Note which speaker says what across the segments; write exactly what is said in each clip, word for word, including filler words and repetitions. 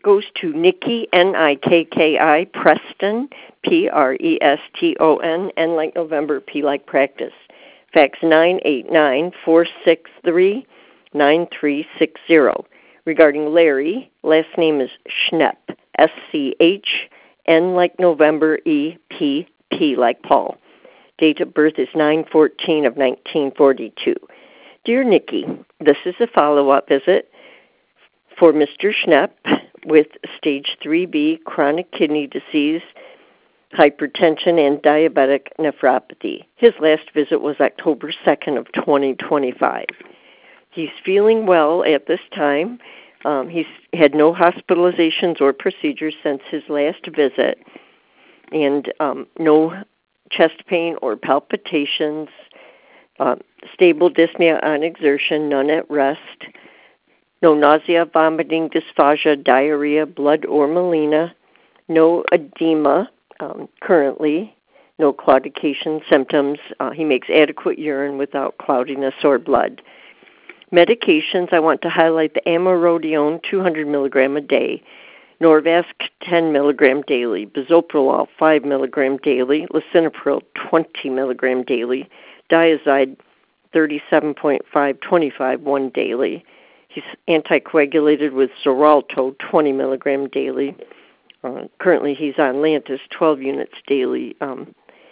Speaker 1: goes to Nikki, N I K K I, Preston, P R E S T O N, N like November, P like practice. Fax nine eight nine, four six three, nine three six zero. Regarding Larry, last name is Schnepp, S C H, N like November, E, P, P like Paul. Date of birth is nine fourteen of nineteen forty-two. Dear Nikki, this is a follow-up visit for Mister Schnepp with stage three B chronic kidney disease, hypertension, and diabetic nephropathy. His last visit was October second of twenty twenty-five. He's feeling well at this time. Um, he's had no hospitalizations or procedures since his last visit, and um, no chest pain or palpitations, uh, stable dyspnea on exertion, none at rest, no nausea, vomiting, dysphagia, diarrhea, blood or melena, no edema um, currently, no claudication symptoms. Uh, he makes adequate urine without cloudiness or blood. Medications, I want to highlight the amiodarone two hundred milligram a day, Norvasc ten milligram daily, bisoprolol five milligram daily, lisinopril twenty milligram daily, Diazide thirty-seven point five twenty-five one daily. He's anticoagulated with Xarelto twenty milligram daily. Uh, currently he's on Lantus twelve units daily, um,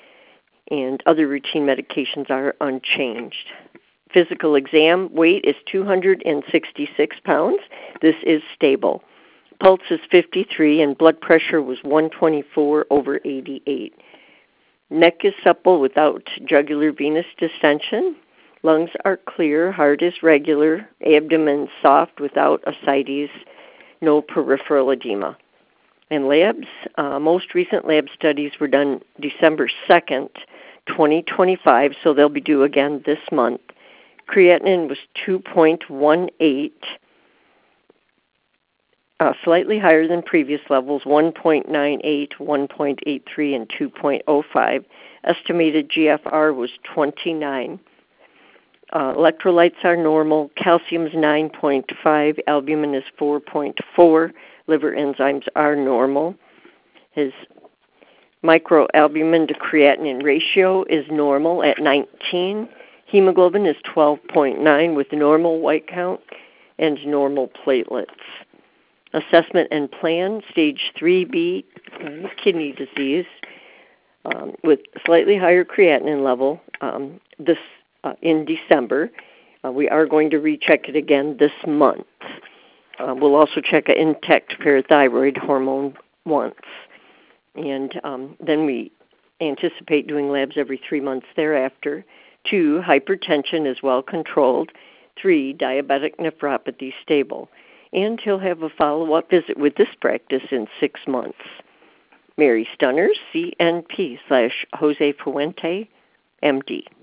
Speaker 1: and other routine medications are unchanged. Physical exam, weight is two hundred sixty-six pounds. This is stable. Pulse is fifty-three, and blood pressure was one twenty-four over eighty-eight. Neck is supple without jugular venous distension. Lungs are clear. Heart is regular. Abdomen soft without ascites. No peripheral edema. And labs, uh, most recent lab studies were done December second, twenty twenty-five, so they'll be due again this month. Creatinine was two point one eight, uh, slightly higher than previous levels, one point nine eight, one point eight three, and two point oh five. Estimated G F R was twenty-nine. Uh, electrolytes are normal. Calcium is nine point five. Albumin is four point four. Liver enzymes are normal. His microalbumin to creatinine ratio is normal at nineteen. Hemoglobin is twelve point nine with normal white count and normal platelets. Assessment and plan, stage three B kidney disease um, with slightly higher creatinine level um, this uh, in December. Uh, we are going to recheck it again this month. Uh, we'll also check an intact parathyroid hormone once. And um, then we anticipate doing labs every three months thereafter. Two, hypertension is well controlled. Three, diabetic nephropathy stable. And he'll have a follow-up visit with this practice in six months. Mary Stunners, C N P slash Jose Fuente, M D.